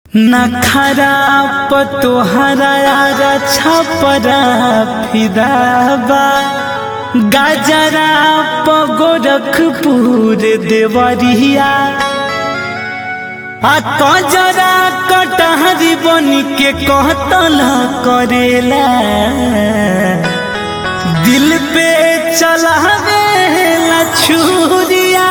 नखरा पतोहरा छपरा फिदाबा गाजरा गोरखपुर देवरिया कजरा कटहरी बन के कहतल करेला दिल पे चलावेला छुरिया।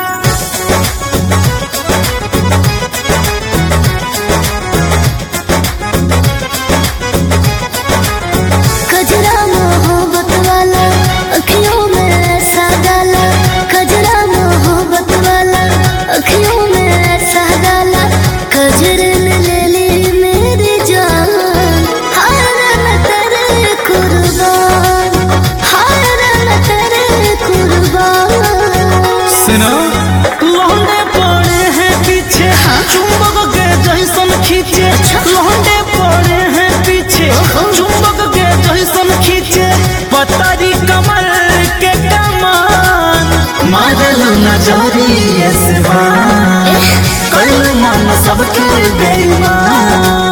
कजरा मोहब्बत वाला अखियों में ऐसा डाला, कजरा मोहब्बत वाला अखियों में ऐसा डाला, कजरे ने ले ली मेरी जान, हाय मैं तेरे कुर्बान, हाय मैं तेरे कुर्बान। सुनो लौंडे पड़े हैं पीछे चुंबक के जैसन खींचे, लौंडे पड़े हैं पीछे चुंबक के जैसन खींचे, पतरी कमर के कमान मारलो नजरिए से बान कल मन सबके बेईमान।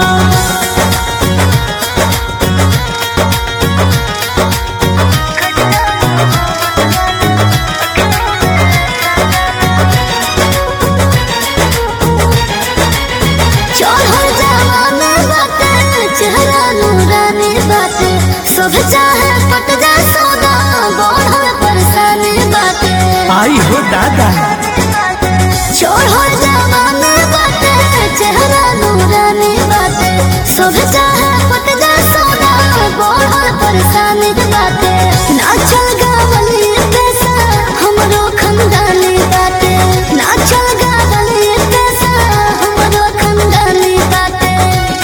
सब चाहे पट जा सौदा बढ़ल परेशानी बाटे, आई हो दादा चोर हो जवानी बाटे चेहरा नूरानी बाटे, सब चाहे पट जा सौदा बढ़ल परेशानी बाटे, नाचल गावली पैसा हमरो खंडानी बाटे, नाचल गावली पैसा हमरो खंडानी बाटे।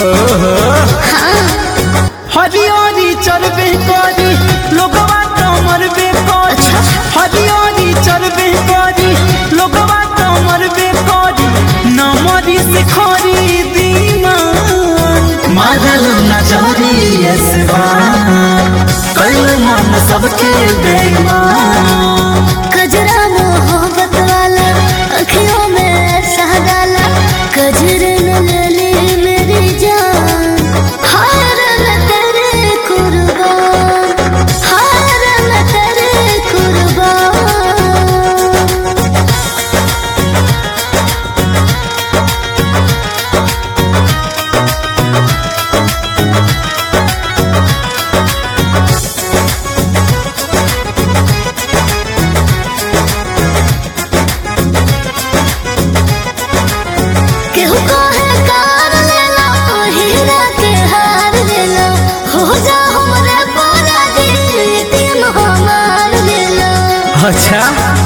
हरियारी चरबे करी लोगवा कमर बे करी, हरियारी चरबे करी लोगवा कमर बे करी, नमरी से खरी दीवान मारलो नजरिए से बान कल मन सबके बेईमान। कजरा मोहब्बत वाला अखियों में ऐसा डाला, कजरे ने ले ली मेरी जान, हाय मैं तेरे कुर्बान, हाय मैं तेरे कुर्बान। केहू कहे कार ले लो, हीरा के हार ले लो, हो जा हमरे पारा दी तीन हमार ले लो। अच्छा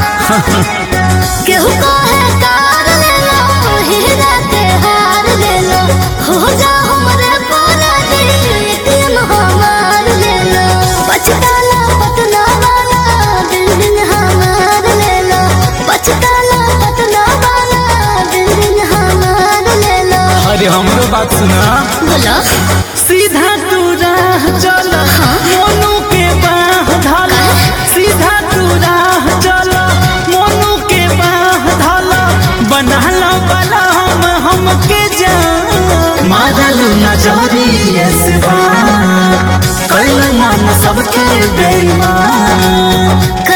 केहू कहे कार ले लो, हीरा के हार ले लो, हो जा हमरे पारा दी तीन हमार ले लो, बचकाला पटना वाला बिल्डिंग हमार ले लो, बचकाला पटना वाला बिल्डिंग हमार ले लो। अरे हमरो बात सुना बोलो सीधा तू राह चल मोनू के बाह धल, सीधा तू राह चल मोनू के बाह धल, बनहला वाला हमके जान मारलो नजरिए से बान कल मन सबके बेईमान।